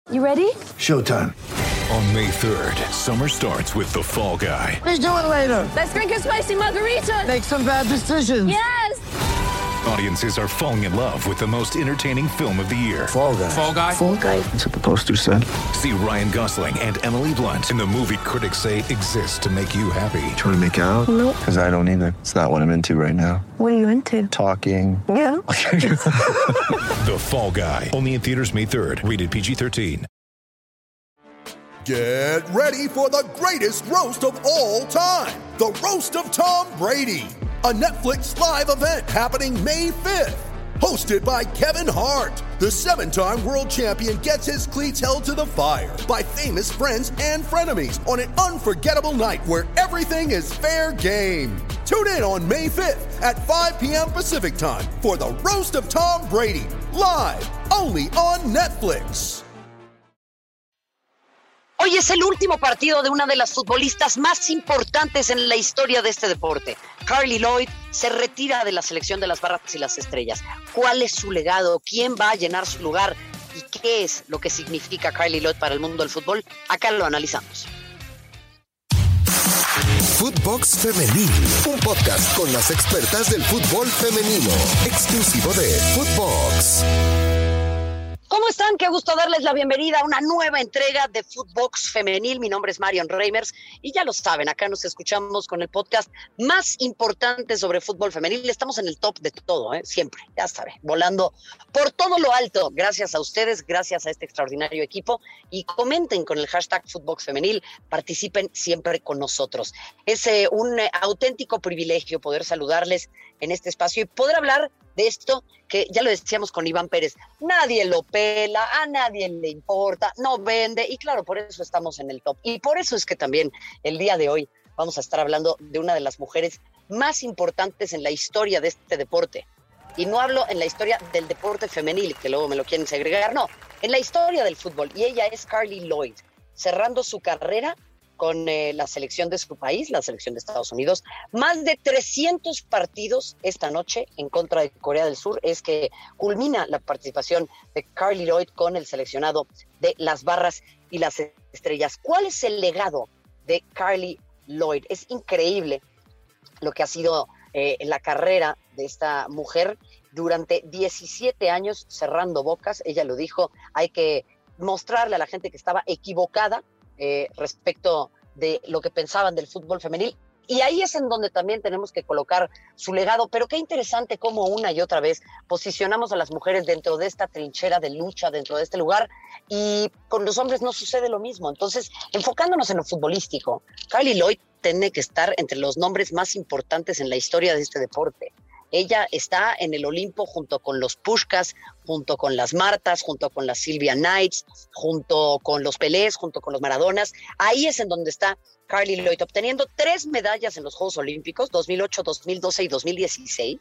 You ready? Showtime. On May 3rd, summer starts with The Fall Guy. Let's do it later. Let's drink a spicy margarita. Make some bad decisions. Yes! Audiences are falling in love with the most entertaining film of the year. Fall Guy. Fall Guy? Fall guy. That's what the poster said. See Ryan Gosling and Emily Blunt in the movie critics say exists to make you happy. Trying to make it out? Nope. Because I don't either. It's not what I'm into right now. What are you into? Talking. Yeah. The Fall Guy. Only in theaters May 3rd. Rated PG-13. Get ready for the greatest roast of all time. The Roast of Tom Brady. A Netflix live event happening May 5th. Hosted by Kevin Hart. The 7-time world champion gets his cleats held to the fire by famous friends and frenemies on an unforgettable night where everything is fair game. Tune in on May 5th at 5 p.m. Pacific time for The Roast of Tom Brady. Live only on Netflix. Hoy es el último partido de una de las futbolistas más importantes en la historia de este deporte. Carli Lloyd se retira de la selección de las Barras y las Estrellas. ¿Cuál es su legado? ¿Quién va a llenar su lugar? ¿Y qué es lo que significa Carli Lloyd para el mundo del fútbol? Acá lo analizamos. Footbox Femenil, un podcast con las expertas del fútbol femenino, exclusivo de Footbox. ¿Cómo están? Qué gusto darles la bienvenida a una nueva entrega de Footbox Femenil. Mi nombre es Marion Reimers y ya lo saben, acá nos escuchamos con el podcast más importante sobre fútbol femenil. Estamos en el top de todo, siempre, ya saben, volando por todo lo alto. Gracias a ustedes, gracias a este extraordinario equipo y comenten con el hashtag Footbox Femenil, participen siempre con nosotros. Es un auténtico privilegio poder saludarles en este espacio y poder hablar de esto que ya lo decíamos con Iván Pérez, nadie lo pela, a nadie le importa, no vende, y claro, por eso estamos en el top. Y por eso es que también el día de hoy vamos a estar hablando de una de las mujeres más importantes en la historia de este deporte. Y no hablo en la historia del deporte femenil, que luego me lo quieren segregar, no, en la historia del fútbol. Y ella es Carli Lloyd, cerrando su carrera con la selección de su país, la selección de Estados Unidos. Más de 300 partidos esta noche en contra de Corea del Sur es que culmina la participación de Carli Lloyd con el seleccionado de las Barras y las Estrellas. ¿Cuál es el legado de Carli Lloyd? Es increíble lo que ha sido la carrera de esta mujer durante 17 años cerrando bocas. Ella lo dijo, hay que mostrarle a la gente que estaba equivocada respecto de lo que pensaban del fútbol femenil, y ahí es en donde también tenemos que colocar su legado. Pero qué interesante cómo una y otra vez posicionamos a las mujeres dentro de esta trinchera de lucha, dentro de este lugar, y con los hombres no sucede lo mismo. Entonces, enfocándonos en lo futbolístico, Carli Lloyd tiene que estar entre los nombres más importantes en la historia de este deporte. Ella está en el Olimpo junto con los Pushkas, junto con las Martas, junto con las Silvia Knights, junto con los Pelés, junto con los Maradonas. Ahí es en donde está Carli Lloyd, obteniendo 3 medallas en los Juegos Olímpicos, 2008, 2012 y 2016,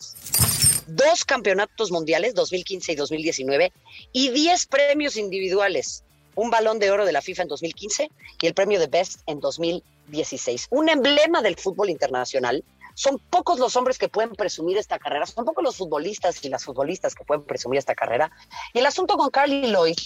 2 campeonatos mundiales, 2015 y 2019, y 10 premios individuales. Un Balón de Oro de la FIFA en 2015 y el premio de Best en 2016. Un emblema del fútbol internacional. Son pocos los hombres que pueden presumir esta carrera, son pocos los futbolistas y las futbolistas que pueden presumir esta carrera. Y el asunto con Carli Lloyd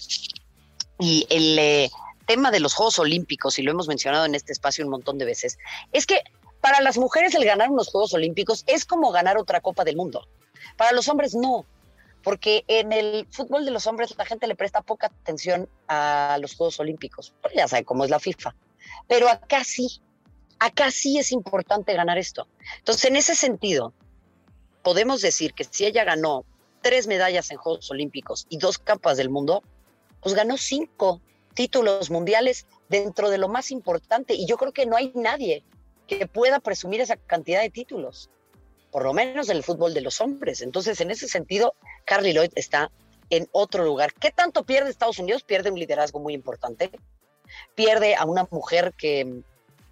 y el tema de los Juegos Olímpicos, y lo hemos mencionado en este espacio un montón de veces, es que para las mujeres el ganar unos Juegos Olímpicos es como ganar otra Copa del Mundo. Para los hombres no, porque en el fútbol de los hombres la gente le presta poca atención a los Juegos Olímpicos. Pues ya sabe cómo es la FIFA. Pero acá sí. Acá sí es importante ganar esto. Entonces, en ese sentido, podemos decir que si ella ganó 3 medallas en Juegos Olímpicos y 2 Copas del Mundo, pues ganó 5 títulos mundiales dentro de lo más importante. Y yo creo que no hay nadie que pueda presumir esa cantidad de títulos, por lo menos en el fútbol de los hombres. Entonces, en ese sentido, Carli Lloyd está en otro lugar. ¿Qué tanto pierde Estados Unidos? Pierde un liderazgo muy importante. Pierde a una mujer que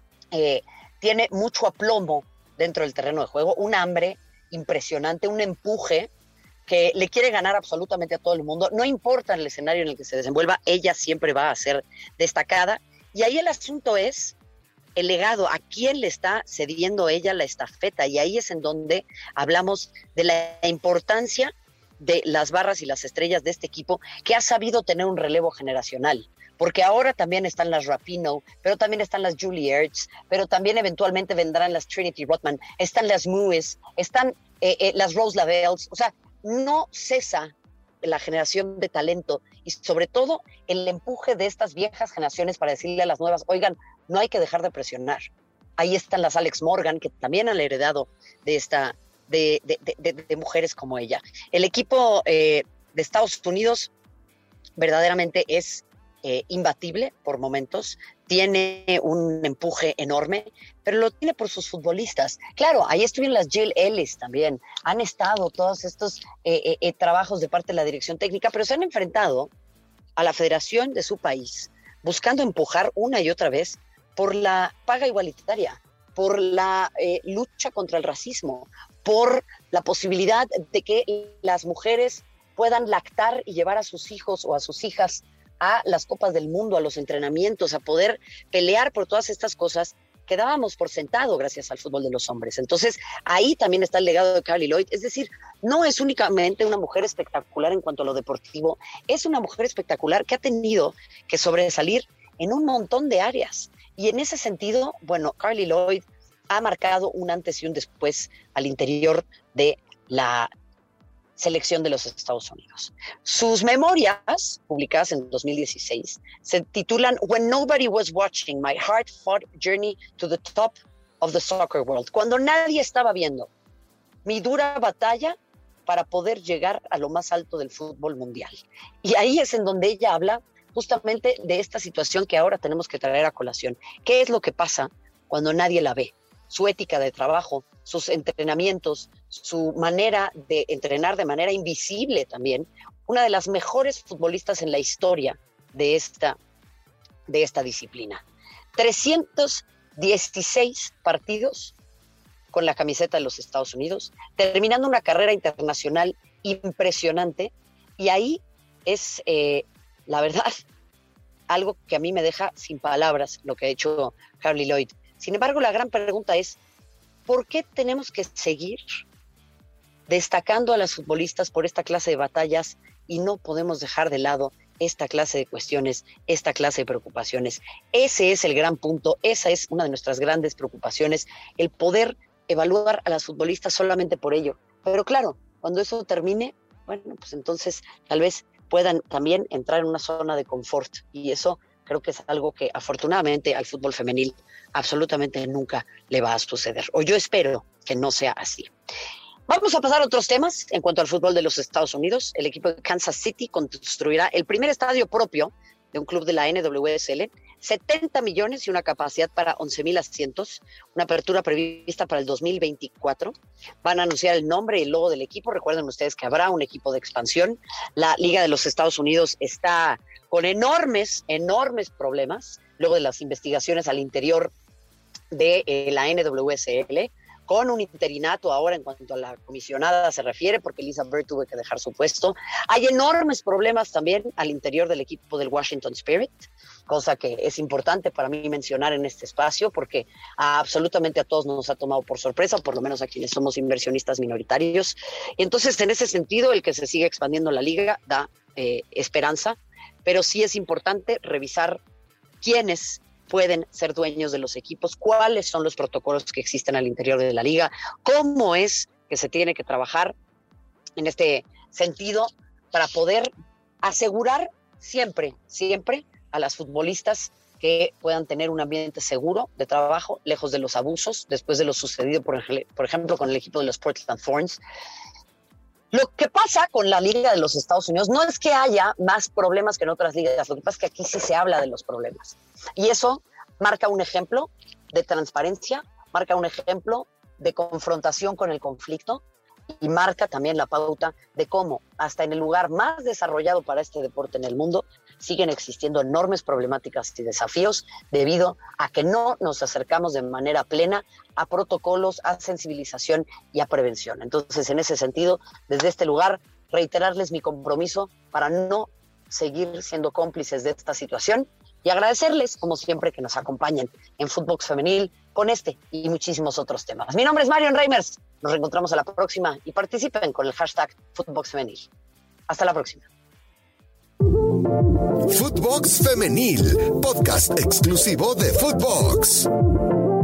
tiene mucho aplomo dentro del terreno de juego, un hambre impresionante, un empuje que le quiere ganar absolutamente a todo el mundo. No importa el escenario en el que se desenvuelva, ella siempre va a ser destacada. Y ahí el asunto es el legado, a quién le está cediendo ella la estafeta. Y ahí es en donde hablamos de la importancia de las barras y las estrellas de este equipo que ha sabido tener un relevo generacional. Porque ahora también están las Rapinoe, pero también están las Julie Ertz, pero también eventualmente vendrán las Trinity Rodman, están las Mues, están las Rose Lavells. O sea, no cesa la generación de talento y sobre todo el empuje de estas viejas generaciones para decirle a las nuevas, oigan, no hay que dejar de presionar. Ahí están las Alex Morgan, que también han heredado de mujeres como ella. El equipo de Estados Unidos verdaderamente es imbatible por momentos, tiene un empuje enorme, pero lo tiene por sus futbolistas. Claro, ahí estuvieron las Jill Ellis también, han estado todos estos trabajos de parte de la dirección técnica, pero se han enfrentado a la federación de su país, buscando empujar una y otra vez por la paga igualitaria, por la lucha contra el racismo, por la posibilidad de que las mujeres puedan lactar y llevar a sus hijos o a sus hijas a las copas del mundo, a los entrenamientos, a poder pelear por todas estas cosas que dábamos por sentado gracias al fútbol de los hombres. Entonces, ahí también está el legado de Carli Lloyd. Es decir, no es únicamente una mujer espectacular en cuanto a lo deportivo, es una mujer espectacular que ha tenido que sobresalir en un montón de áreas. Y en ese sentido, bueno, Carli Lloyd ha marcado un antes y un después al interior de la selección de los Estados Unidos. Sus memorias, publicadas en 2016, se titulan When Nobody Was Watching, My Hard-Fought Journey to the Top of the Soccer World. Cuando nadie estaba viendo, mi dura batalla para poder llegar a lo más alto del fútbol mundial. Y ahí es en donde ella habla justamente de esta situación que ahora tenemos que traer a colación. ¿Qué es lo que pasa cuando nadie la ve? Su ética de trabajo, sus entrenamientos, su manera de entrenar de manera invisible también. Una de las mejores futbolistas en la historia de esta disciplina. 316 partidos con la camiseta de los Estados Unidos, terminando una carrera internacional impresionante. Y ahí es, la verdad, algo que a mí me deja sin palabras lo que ha hecho Carli Lloyd. Sin embargo, la gran pregunta es, ¿por qué tenemos que seguir destacando a las futbolistas por esta clase de batallas y no podemos dejar de lado esta clase de cuestiones, esta clase de preocupaciones? Ese es el gran punto, esa es una de nuestras grandes preocupaciones, el poder evaluar a las futbolistas solamente por ello. Pero claro, cuando eso termine, bueno, pues entonces tal vez puedan también entrar en una zona de confort, y eso creo que es algo que afortunadamente al fútbol femenil absolutamente nunca le va a suceder, o yo espero que no sea así. Vamos a pasar a otros temas. En cuanto al fútbol de los Estados Unidos, el equipo de Kansas City construirá el primer estadio propio de un club de la NWSL, 70 millones y una capacidad para 11,000 asientos, una apertura prevista para el 2024. Van a anunciar el nombre y el logo del equipo. Recuerden ustedes que habrá un equipo de expansión. La Liga de los Estados Unidos está con enormes problemas, luego de las investigaciones al interior de la NWSL, con un interinato ahora en cuanto a la comisionada se refiere, porque Lisa Bird tuvo que dejar su puesto. Hay enormes problemas también al interior del equipo del Washington Spirit, cosa que es importante para mí mencionar en este espacio, porque absolutamente a todos nos ha tomado por sorpresa, por lo menos a quienes somos inversionistas minoritarios. Y entonces, en ese sentido, el que se siga expandiendo la liga da esperanza, pero sí es importante revisar quiénes pueden ser dueños de los equipos, cuáles son los protocolos que existen al interior de la liga, cómo es que se tiene que trabajar en este sentido para poder asegurar siempre a las futbolistas que puedan tener un ambiente seguro de trabajo, lejos de los abusos, después de lo sucedido, por ejemplo, con el equipo de los Portland Thorns. Lo que pasa con la Liga de los Estados Unidos no es que haya más problemas que en otras ligas, lo que pasa es que aquí sí se habla de los problemas. Y eso marca un ejemplo de transparencia, marca un ejemplo de confrontación con el conflicto y marca también la pauta de cómo hasta en el lugar más desarrollado para este deporte en el mundo siguen existiendo enormes problemáticas y desafíos debido a que no nos acercamos de manera plena a protocolos, a sensibilización y a prevención. Entonces, en ese sentido, desde este lugar, reiterarles mi compromiso para no seguir siendo cómplices de esta situación y agradecerles, como siempre, que nos acompañen en Footbox Femenil con este y muchísimos otros temas. Mi nombre es Marion Reimers. Nos reencontramos a la próxima y participen con el hashtag Footbox Femenil. Hasta la próxima. Footbox Femenil, podcast exclusivo de Footbox.